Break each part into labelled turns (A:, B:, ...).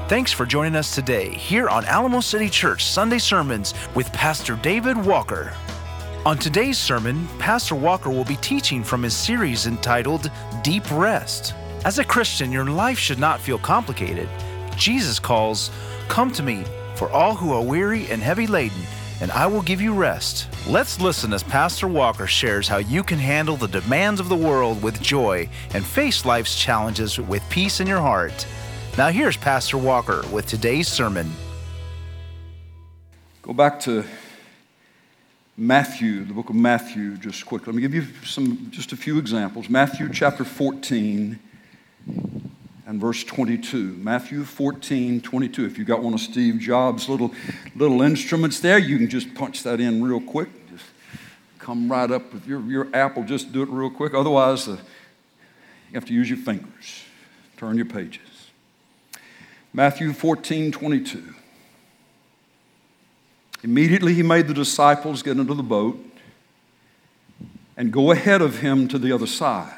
A: Thanks for joining us today here on Alamo City Church Sunday Sermons with Pastor David Walker. On today's sermon, Pastor Walker will be teaching from his series entitled Deep Rest. As a Christian, your life should not feel complicated. Jesus calls, "Come to me, for all who are weary and heavy laden, and I will give you rest." Let's listen as Pastor Walker shares how you can handle the demands of the world with joy and face life's challenges with peace in your heart. Now here's Pastor Walker with today's sermon.
B: Go back to Matthew, the book of Matthew, just quickly. Let me give you just a few examples. Matthew chapter 14 and verse 22. Matthew 14, 22. If you got one of Steve Jobs' little instruments there, you can just punch that in real quick. Just come right up with your Apple. Just do it real quick. Otherwise, you have to use your fingers. Turn your pages. Matthew 14, 22. Immediately he made the disciples get into the boat and go ahead of him to the other side,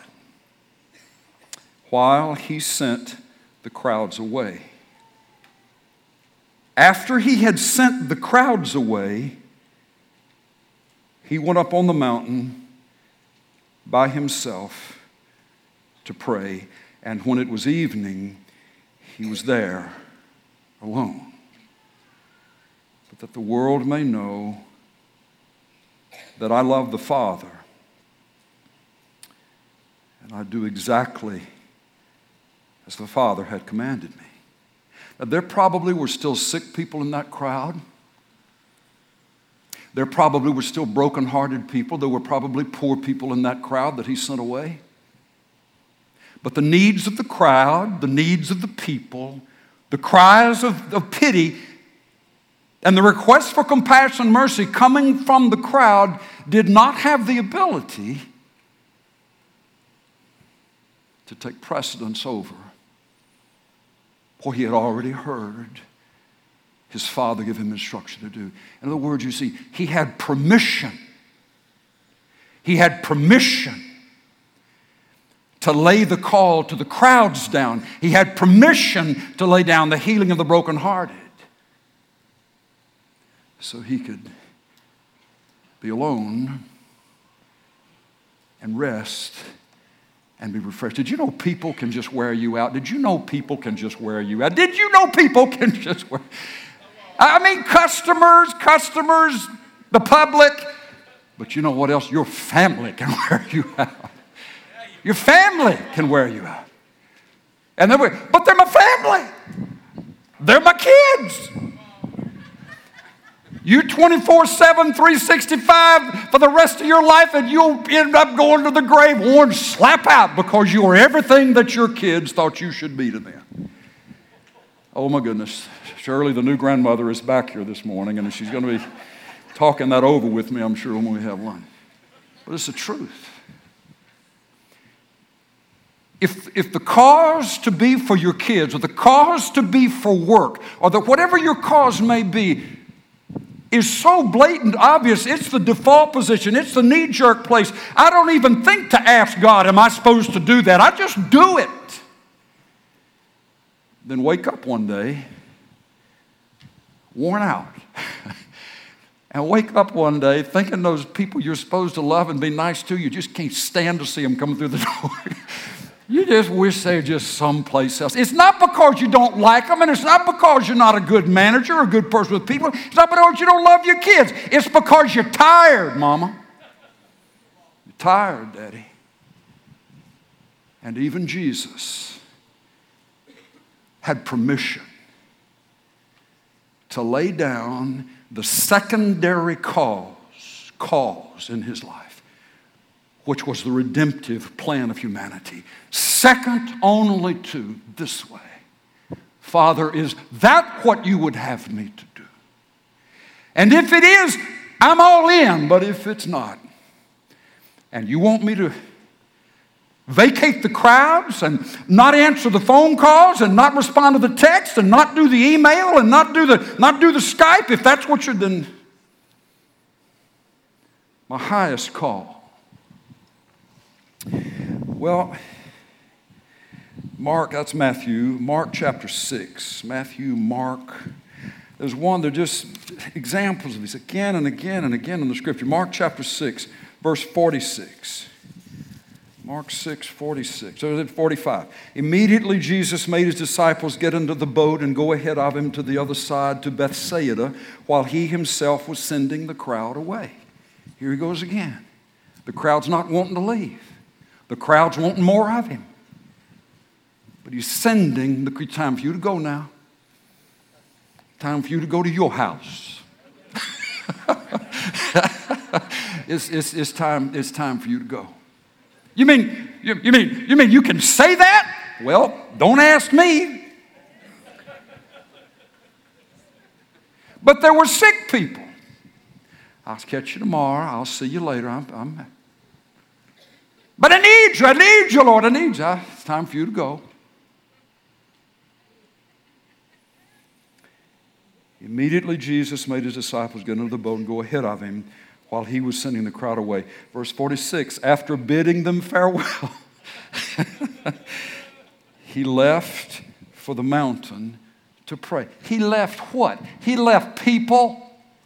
B: while he sent the crowds away. After he had sent the crowds away, he went up on the mountain by himself to pray, and when it was evening, he was there alone. But that the world may know that I love the Father, and I do exactly as the Father had commanded me. Now, there probably were still sick people in that crowd. There probably were still broken-hearted people. There were probably poor people in that crowd that he sent away. But the needs of the crowd, the needs of the people, the cries of pity, and the requests for compassion and mercy coming from the crowd did not have the ability to take precedence over what he had already heard his Father give him instruction to do. In other words, you see, he had permission. He had permission to lay the call to the crowds down. He had permission to lay down the healing of the brokenhearted, so he could be alone and rest and be refreshed. Did you know people can just wear you out? Did you know people can just wear you out? Did you know people can just wear? I mean, customers, the public, but you know what else? Your family can wear you out. Your family can wear you out. But they're my family. They're my kids. You 24/7, 365 for the rest of your life, and you'll end up going to the grave worn slap out because you are everything that your kids thought you should be to them. Oh my goodness. Shirley, the new grandmother, is back here this morning, and she's going to be talking that over with me, I'm sure, when we have lunch. But it's the truth. If the cause to be for your kids, or the cause to be for work, or whatever your cause may be, is so blatant, obvious, it's the default position, it's the knee-jerk place. I don't even think to ask God, am I supposed to do that? I just do it. Then wake up one day, worn out. And wake up one day thinking those people you're supposed to love and be nice to, you just can't stand to see them coming through the door. You just wish they were just someplace else. It's not because you don't like them, and it's not because you're not a good manager or a good person with people. It's not because you don't love your kids. It's because you're tired, Mama. You're tired, Daddy. And even Jesus had permission to lay down the secondary cause in his life, which was the redemptive plan of humanity. Second only to this way. Father, is that what you would have me to do? And if it is, I'm all in. But if it's not, and you want me to vacate the crowds and not answer the phone calls and not respond to the text and not do the email and not do the Skype, if that's what you're doing, my highest call. Well, Mark, that's Matthew. Mark chapter 6. Matthew, Mark. There's one, they're just examples of these again and again and again in the Scripture. Mark chapter 6, verse 46. Mark 6, 46. So 45. Immediately Jesus made his disciples get into the boat and go ahead of him to the other side to Bethsaida, while he himself was sending the crowd away. Here he goes again. The crowd's not wanting to leave. The crowd's wanting more of him. But he's sending the time for you to go now. Time for you to go to your house. It's time for you to go. You mean you can say that? Well, don't ask me. But there were sick people. I'll catch you tomorrow. I'll see you later. But I need you, Lord. I need you. It's time for you to go. Immediately Jesus made his disciples get into the boat and go ahead of him while he was sending the crowd away. Verse 46, after bidding them farewell, he left for the mountain to pray. He left what? He left people.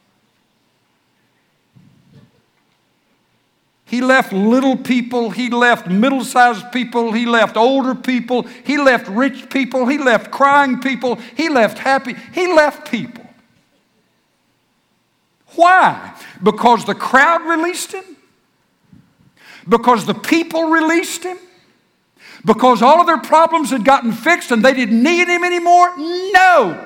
B: He left little people. He left middle-sized people. He left older people. He left rich people. He left crying people. He left happy. He left people. Why? Because the crowd released him? Because the people released him? Because all of their problems had gotten fixed and they didn't need him anymore? No.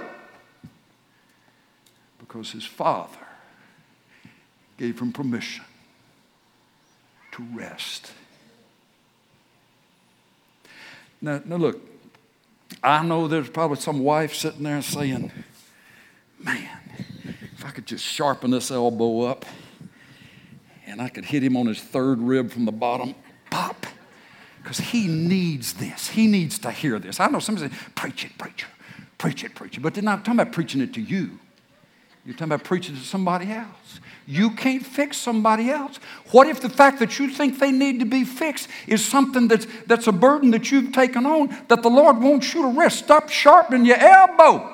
B: Because his Father gave him permission to rest. Now look, I know there's probably some wife sitting there saying, man, if I could just sharpen this elbow up and I could hit him on his third rib from the bottom, pop, because he needs this. He needs to hear this. I know somebody say, preach it, preacher. Preach it, preacher. But they're not talking about preaching it to you. You're talking about preaching to somebody else. You can't fix somebody else. What if the fact that you think they need to be fixed is something that's a burden that you've taken on that the Lord wants you to rest? Stop sharpening your elbow.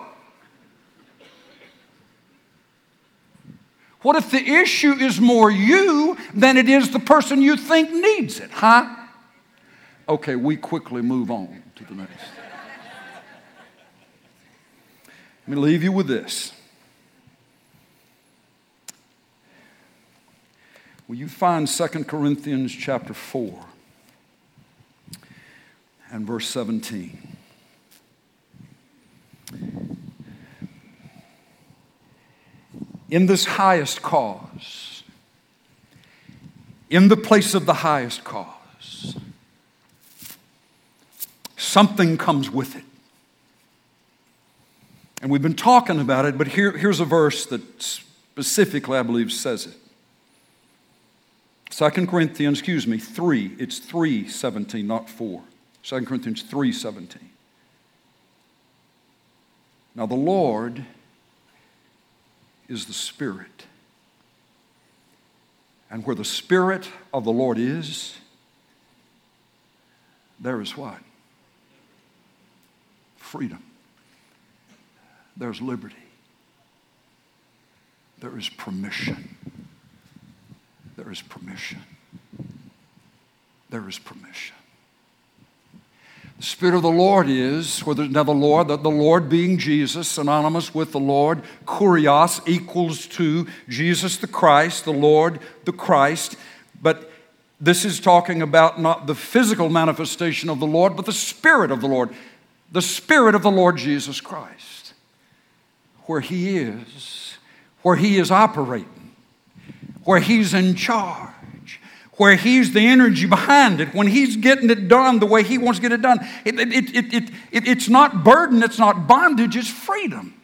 B: What if the issue is more you than it is the person you think needs it, huh? Okay, we quickly move on to the next. Let me leave you with this. Will you find 2 Corinthians chapter 4 and verse 17? In this highest cause, in the place of the highest cause, something comes with it. And we've been talking about it, but here's a verse that specifically, I believe, says it. 2 Corinthians, 3. It's 3:17, not 4. 2 Corinthians 3:17. Now the Lord is the Spirit. And where the Spirit of the Lord is, there is what? Freedom. There's liberty. There is permission. There is permission. There is permission. The Spirit of the Lord is, where there's now the Lord being Jesus, synonymous with the Lord. Kurios equals to Jesus the Christ, the Lord, the Christ. But this is talking about not the physical manifestation of the Lord, but the Spirit of the Lord. The Spirit of the Lord Jesus Christ. Where He is operating. Where He's in charge, where He's the energy behind it, when He's getting it done the way He wants to get it done. It's not burden, it's not bondage, it's freedom.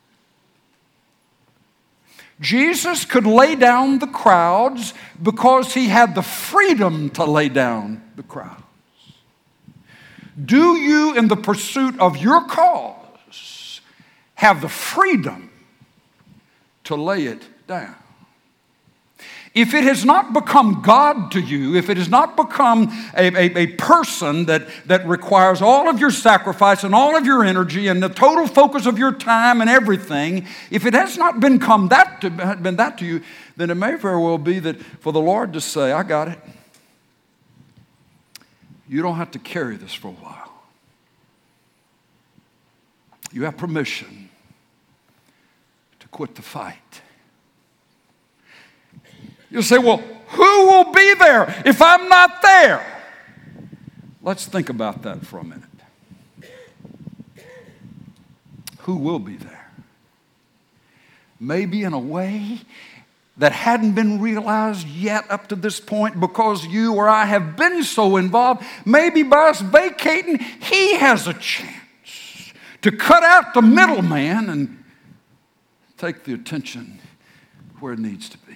B: Jesus could lay down the crowds because He had the freedom to lay down the crowds. Do you, in the pursuit of your cause, have the freedom to lay it down? if it has not become God to you, if it has not become a person that requires all of your sacrifice and all of your energy and the total focus of your time and everything, if it has not been that to you, then it may very well be that for the Lord to say, I got it. You don't have to carry this for a while. You have permission to quit the fight. You'll say, well, who will be there if I'm not there? Let's think about that for a minute. Who will be there? Maybe in a way that hadn't been realized yet up to this point because you or I have been so involved. Maybe by us vacating, He has a chance to cut out the middleman and take the attention where it needs to be.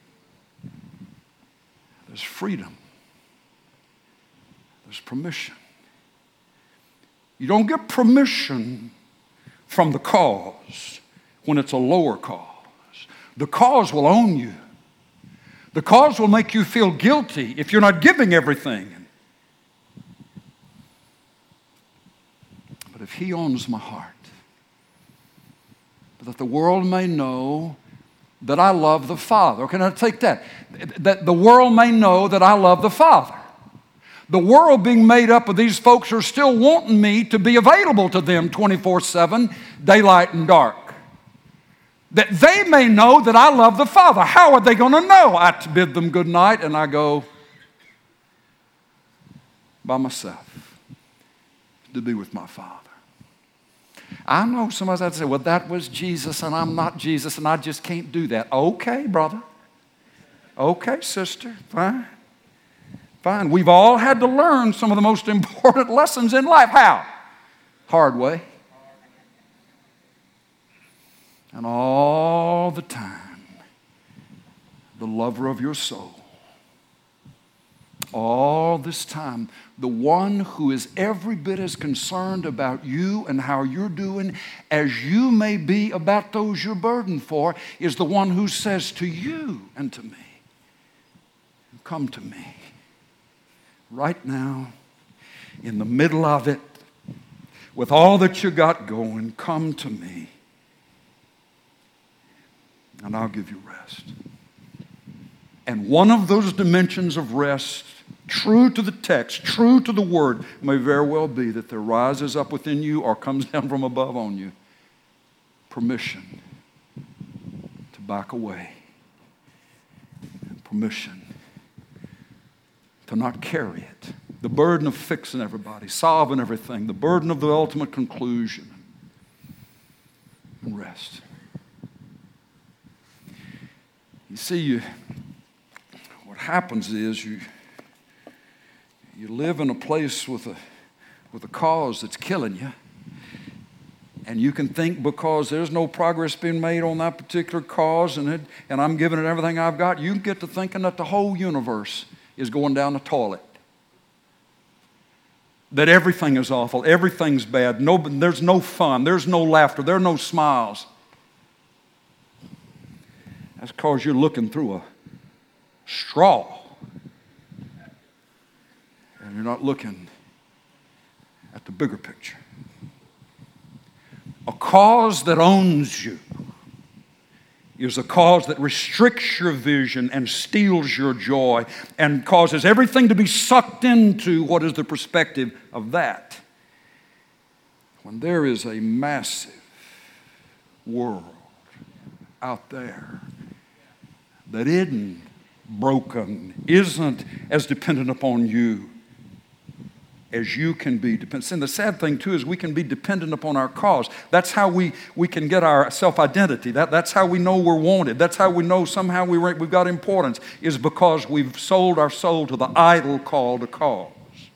B: There's freedom. There's permission. You don't get permission from the cause when it's a lower cause. The cause will own you. The cause will make you feel guilty if you're not giving everything. But if He owns my heart, that the world may know that I love the Father. Can I take that? That the world may know that I love the Father. The world being made up of these folks who are still wanting me to be available to them 24/7, daylight and dark. That they may know that I love the Father. How are they going to know? I bid them good night and I go by myself to be with my Father. I know somebody's out to say, well, that was Jesus and I'm not Jesus and I just can't do that. Okay, brother. Okay, sister. Fine. Fine. We've all had to learn some of the most important lessons in life. How? Hard way. And all the time, the lover of your soul, all this time, the one who is every bit as concerned about you and how you're doing as you may be about those you're burdened for, is the one who says to you and to me, come to me right now, in the middle of it, with all that you got going, come to me, and I'll give you rest. And one of those dimensions of rest, true to the text, true to the word, may very well be that there rises up within you or comes down from above on you permission to back away, permission to not carry it, the burden of fixing everybody, solving everything, the burden of the ultimate conclusion, and rest. You see, what happens is you live in a place with a cause that's killing you, and you can think because there's no progress being made on that particular cause and I'm giving it everything I've got, you can get to thinking that the whole universe is going down the toilet. That everything is awful, everything's bad, there's no fun, there's no laughter, there are no smiles. That's because you're looking through a straw. And you're not looking at the bigger picture. A cause that owns you is a cause that restricts your vision and steals your joy and causes everything to be sucked into what is the perspective of that. When there is a massive world out there that isn't broken, isn't as dependent upon you as you can be dependent. And the sad thing, too, is we can be dependent upon our cause. That's how we can get our self-identity. That's how we know we're wanted. That's how we know somehow we've got importance, is because we've sold our soul to the idol called a cause.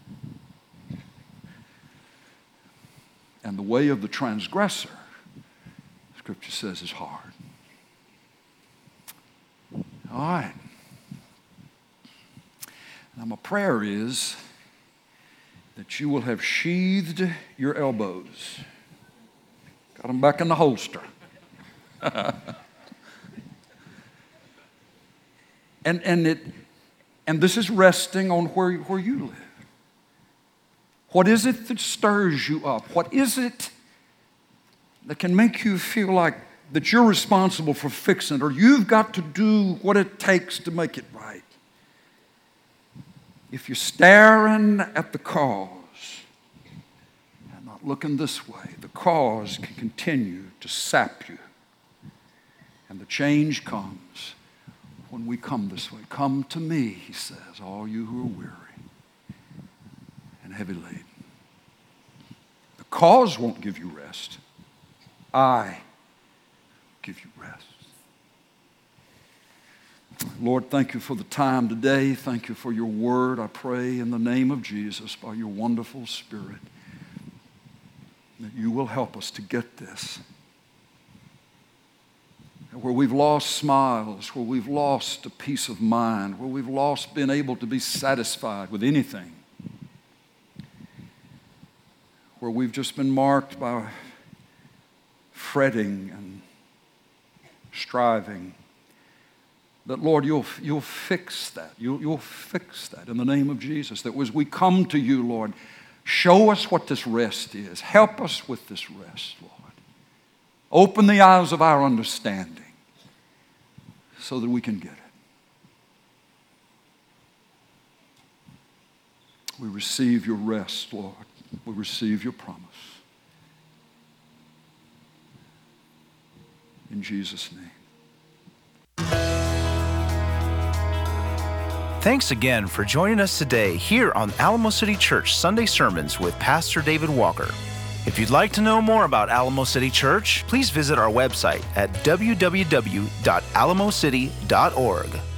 B: And the way of the transgressor, Scripture says, is hard. All right. Now, my prayer is that you will have sheathed your elbows, got them back in the holster. And this is resting on where you live. What is it that stirs you up? What is it that can make you feel like that you're responsible for fixing it, or you've got to do what it takes to make it right? If you're staring at the cause and not looking this way, the cause can continue to sap you. And the change comes when we come this way. Come to me, he says, all you who are weary and heavy laden. The cause won't give you rest. I give you rest. Lord, thank you for the time today. Thank you for your word. I pray in the name of Jesus, by your wonderful Spirit, that you will help us to get this. Where we've lost smiles, where we've lost a peace of mind, where we've lost being able to be satisfied with anything, where we've just been marked by fretting and striving, that, Lord, you'll fix that. You'll fix that in the name of Jesus. That as we come to you, Lord, show us what this rest is. Help us with this rest, Lord. Open the eyes of our understanding so that we can get it. We receive your rest, Lord. We receive your promise. In Jesus' name.
A: Thanks again for joining us today here on Alamo City Church Sunday Sermons with Pastor David Walker. If you'd like to know more about Alamo City Church, please visit our website at www.alamocity.org.